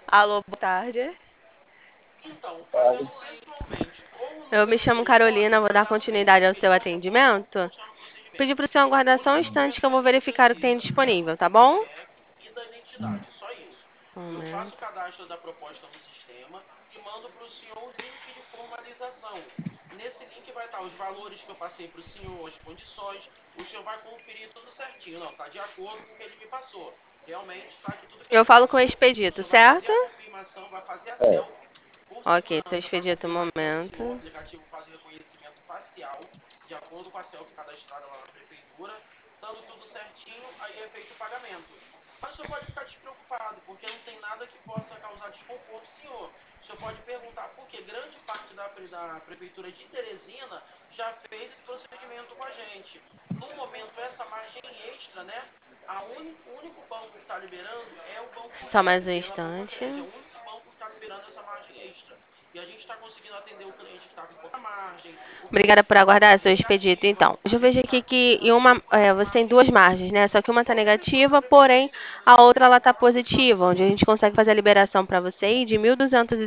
Alô, boa tarde. Então, Sabe? fazendo eventualmente ou no Eu me chamo telefone, Carolina, vou dar ligar para o continuidade ao seu atendimento, atendimento. continuar no procedimento. Pedir para o senhor aguardar Eu só um só instante que eu peço a vou verificar o que tem referência, né, disponível, tá do bom? CEP e da identidade, só isso. Um Eu faço o momento. cadastro da proposta no sistema e mando para o senhor o link de formalização. Nesse link vai estar os valores que eu passei para o senhor, as condições. O senhor vai conferir tudo certinho. Não, está de acordo com o que ele me passou. Realmente está aqui tudo que ele Eu me falo com o passou. O expedito, senhor vai fazer certo? a confirmação, vai fazer a É, selfie por Ok, seu segurança para expedito, um confirmar que é o senhor. O momento. aplicativo faz o reconhecimento facial de acordo com a selfie cadastrada lá na prefeitura. Dando tudo certinho, aí é feito o pagamento. Mas o senhor pode ficar despreocupado, porque não tem nada que possa causar desconforto, senhor. O senhor pode perguntar por que grande parte da prefeitura de Teresina já fez esse procedimento com a gente. No momento, essa margem extra, né? O único banco que está liberando é o Banco Só Rio, mais um pela instante. Compacred. É o único banco que está liberando essa margem extra. E a gente está conseguindo atender o cliente que está com pouca margem, o Obrigada cliente que por está com aguardar, margem seu expedito. negativa, Então, deixa eu a gente ver está aqui que conseguindo atender o cliente com você tem margem duas negativa. margens, né? Só que uma tá negativa, porém a outra ela tá positiva, onde a gente consegue fazer a liberação para você aí de R$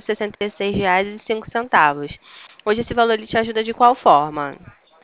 1.266,05. Hoje esse valor ele te ajuda de qual forma?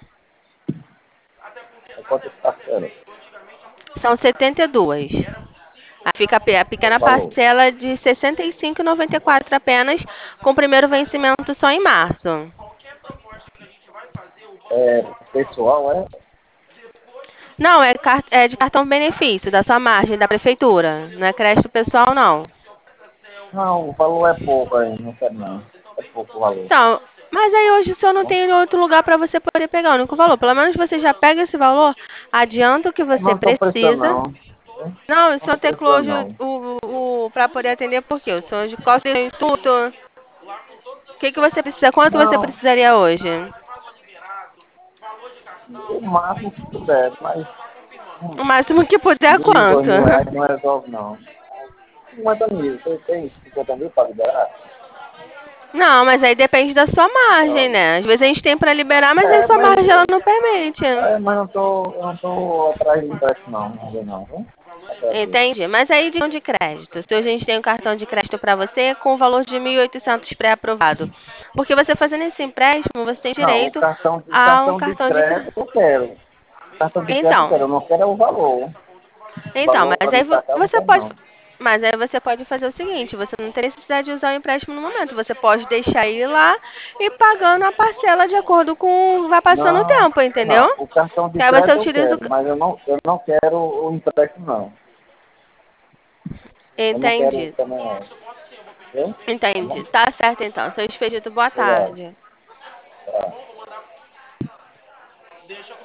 Até porque é nada, quantas nada é parcelas? feito antigamente há muito São tempo atrás. 72. E era possível Aí para fica a alguma pequena O coisa valor? parcela de R$ 65,94 apenas, com o primeiro vencimento só em março. qualquer proposta que a gente vai fazer, o banco É só aprova pessoal, é? Não, depois que o é de senhor cartão benefício, da sua margem, da prefeitura. Não é crédito pessoal, não. o senhor faz a selfie, Não, o valor é e pouco toda a aí, não quero não. segurança, e É também pouco o mudando a valor. Então, distância, mas aí hoje o senhor não Tá? tem outro lugar para você poder pegar o único valor. Pelo menos você já pega esse valor, adianta o que Eu você não estou precisando precisa. não. Né? Não, o Não senhor estou tem precisando close não. para poder atender por quê? O senhor de costas tem intuito. O lá com todas as que que você informações precisa? de Quanto você Não, precisaria hoje? valor liberado, valor de o cartão, vem máximo que tudo puder, certinho, o mas senhor está confirmando. O máximo que puder, é 1.000, quanto? R$ 2.000 não resolve não. 50.000, você tem 50.000 para liberar? Não, mas aí depende da sua margem, Então, né? Às vezes a gente tem para liberar, mas aí é, sua mas, margem ela não permite. mas eu não tô atrás de empréstimo não, viu? Agradeço. Entende? Mas aí de cartão de crédito. Se a gente tem um cartão de crédito para você com o valor de 1.800 pré-aprovado. Porque você fazendo esse empréstimo, você tem Não, direito o a um cartão de cartão de crédito crédito. eu quero. O cartão de crédito eu Então, quero, eu não quero é o valor. O então, valor mas para aí me sacar eu não você quero pode, não. mas aí você pode fazer o seguinte, você não tem necessidade de usar o empréstimo no momento, você pode deixar ele lá e pagando a parcela de acordo com vai passando o Não, tempo, entendeu? não, o cartão de Que aí você crédito eu utiliza quero, mas eu não quero o empréstimo não. Eu não quero Entendi. também não. Viu? Tá bom? Entendi. Tá certo então. Seu expedito, boa Obrigado. tarde. Tá. Deixa